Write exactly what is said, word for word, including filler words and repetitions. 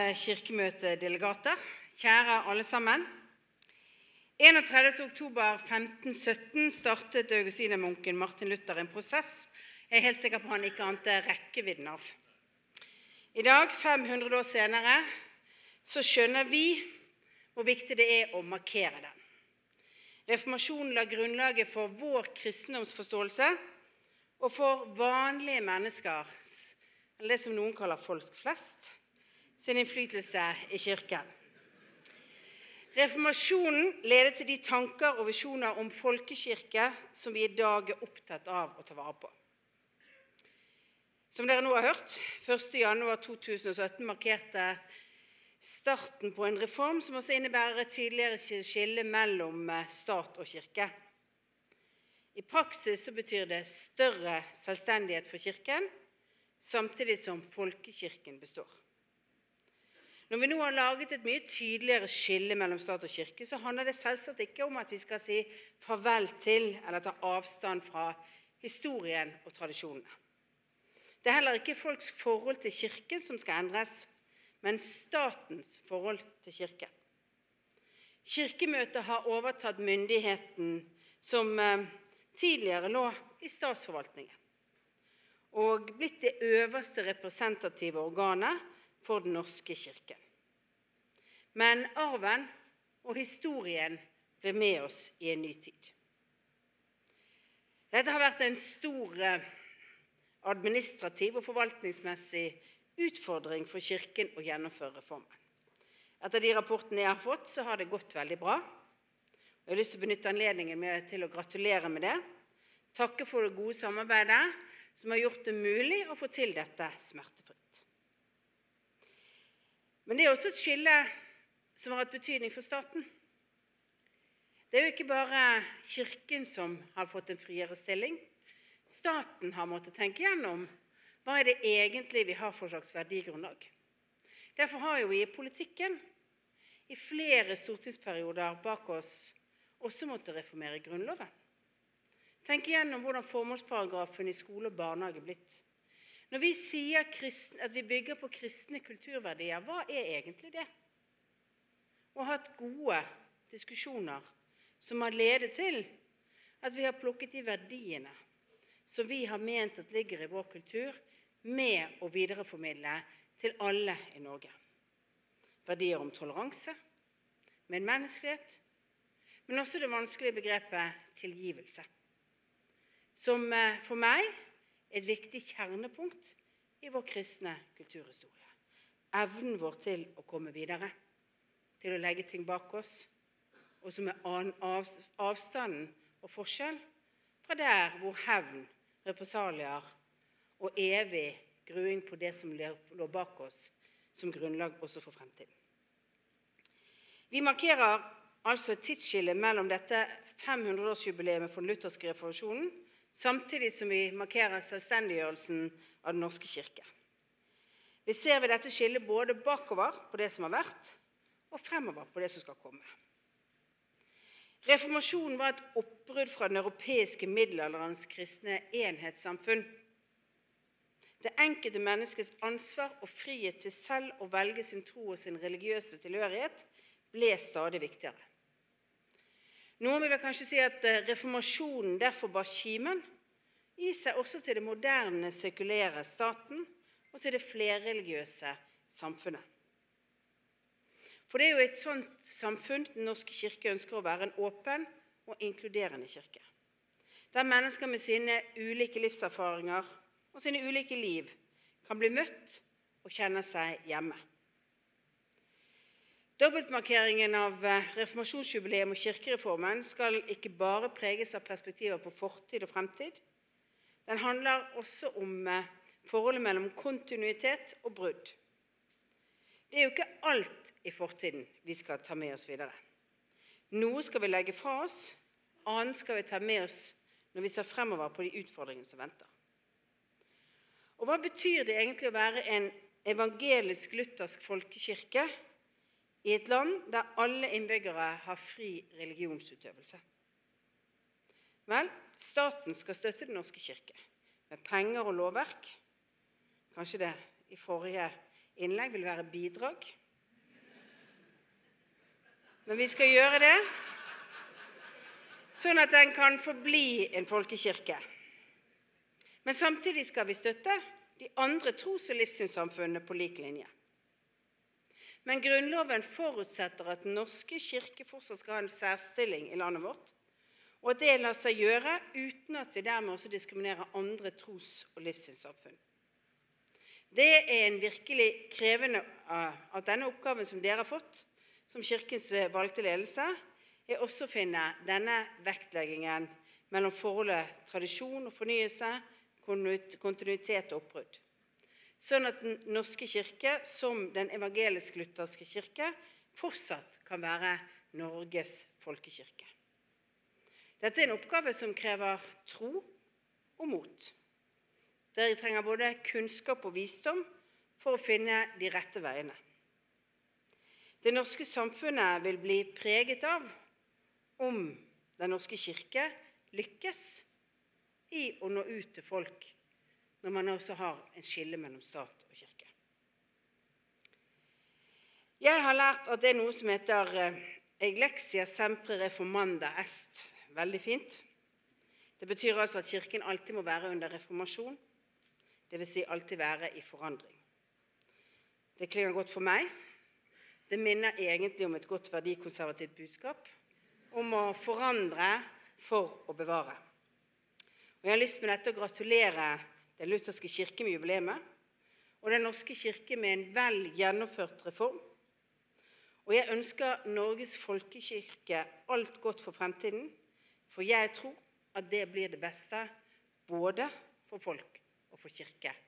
kirkemøtedelegater, kjære alle sammen. enogtredivte oktober femten sytten startet augustinermunken Martin Luther en prosess jeg er helt sikker på han ikke ante rekkevidden av. I dag, fem hundre år senere, så skjønner vi hvor viktig det er å markere den. Reformasjonen la grunnlaget for vår kristendomsforståelse og for vanlige mennesker, eller det som noen kaller folk flest, sin innflytelse i kirken. Reformasjonen ledet til de tanker og visjoner om folkekirke som vi i dag er opptatt av å ta vare på. Som dere nå har hørt, første januar to tusen og sytten markerte starten på en reform som også innebærer et tydeligere skille mellom stat og kirke. I praksis så betyr det større selvstendighet for kirken, samtidig som folkekirken består. Når vi nå har laget et mye tydeligere skille mellom stat og kirke, så handler det selvsagt ikke om at vi skal si farvel til eller ta avstand fra historien og tradisjonene. Det er heller ikke folks forhold til kirken som skal endres, men statens forhold til kirken. Kirkemøtet har overtatt myndigheten som tidligere lå i statsforvaltningen, og blitt det øverste representative organet for den norske kirken. Men arven og historien ble med oss i en ny tid. Dette har vært en stor administrativ og forvaltningsmessig utfordring for kirken å gjennomføre reformen. Etter de rapportene jeg har fått, så har det gått veldig bra. Jeg har lyst til å benytte anledningen med til å gratulere med det. Takke for det gode samarbeidet som har gjort det mulig å få til dette smertefritt. Men det er også et skille som har hatt betydning for staten. Det er jo ikke bare kirken som har fått en friere stilling. Staten har måttet tenke gjennom hva er det egentlig vi har for slags verdigrunnlag. Derfor har jo vi i politikken i flere stortingsperioder bak oss også måttet reformere grunnloven. Tenk gjennom hvordan formålsparagrafen i skole og barnehage er blitt. Når vi sier at vi bygger på kristne kulturverdier, hva er egentlig det? Og har hatt gode diskusjoner som har ledet til at vi har plukket de verdiene som vi har ment at ligger i vår kultur, med å videreformidle til alle i Norge. Verdier om toleranse, medmenneskelighet, men også det vanskelige begrepet tilgivelse, som for meg er et viktig kjernepunkt i vår kristne kulturhistorie. Evnen vår til å komme videre, til å legge ting bak oss, og som er avstanden og forskjell fra der hvor hevn, represalier og evig gruing på det som lå bak oss som grunnlag også for fremtiden. Vi markerer altså et tidsskille mellom dette fem hundre årsjubileet for den lutherske reformasjonen, samtidig som vi markerer selvstendiggjørelsen av den norske kirke. Vi ser ved dette skillet både bakover på det som har vært, og fremover på det som skal komme. Reformasjonen var et oppbrudd fra den europeiske middelalderens kristne enhetssamfunn. Det enkelte menneskets ansvar og frihet til selv å velge sin tro og sin religiøse tilhørighet ble stadig viktigere. Noen vil kanskje si at reformasjonen derfor bar kimen i seg også til det moderne, sekulære staten og til det flerreligiøse samfunnet. For det er jo et sånt samfunn den norske kirke ønsker å være en åpen og inkluderende kirke, der mennesker med sine ulike livserfaringer og sine ulike liv kan bli møtt og kjenne seg hjemme. Dobbeltmarkeringen av reformasjonsjubileum og kirkereformen skal ikke bare preges av perspektiver på fortid og fremtid. Den handler også om forholdet mellom kontinuitet og brudd. Det er jo ikke alt i fortiden vi skal ta med oss videre. Noe skal vi legge fra oss, annet skal vi ta med oss når vi ser fremover på de utfordringene som venter. Og hva betyr det egentlig å være en evangelisk-luthersk folkekirke i et land der alle innbyggere har fri religionsutøvelse? Vel, staten skal støtte den norske kirke med penger og lovverk. Kanskje det i forrige innlegg vil være bidrag. Men vi skal gjøre det sånn at den kan forbli en folkekirke. Men samtidig skal vi støtte de andre tros- og livssynssamfunnene på lik linje. Men Grunnloven forutsetter at den norske kirke fortsatt skal ha en særstilling i landet vårt, og at det lar seg gjøre uten at vi dermed også diskriminerer andre tros- og livssynssamfunn. Det er en virkelig krevende at denne oppgaven som dere har fått, som kirkens valgte ledelse, er også å finne denne vektleggingen mellom forholdet tradisjon og fornyelse, kontinuitet og oppbrudd. Sånn at den norske kirke, som den evangelisk-lutherske kirke, fortsatt kan være Norges folkekirke. Dette er en oppgave som krever tro og mot. Dere trenger både kunnskap og visdom for å finne de rette veiene. Det norske samfunnet vil bli preget av om den norske kirke lykkes i å nå ut til folk når man også har en skille mellom stat og kirke. Jeg har lært at det er noe som heter Ecclesia sempre reformanda est. Veldig fint. Det betyr altså at kirken alltid må være under reformasjon, det vil si alltid være i forandring. Det klinger godt for meg. Det minner egentlig om et godt verdikonservativt budskap, om å forandre for å bevare. Og jeg har lyst med dette å gratulere den lutherske kirke med jubileet, og den norske kirke med en vel gjennomført reform. Og jeg ønsker Norges folkekirke alt godt for fremtiden, for jeg tror at det blir det beste både for folk og for kirke.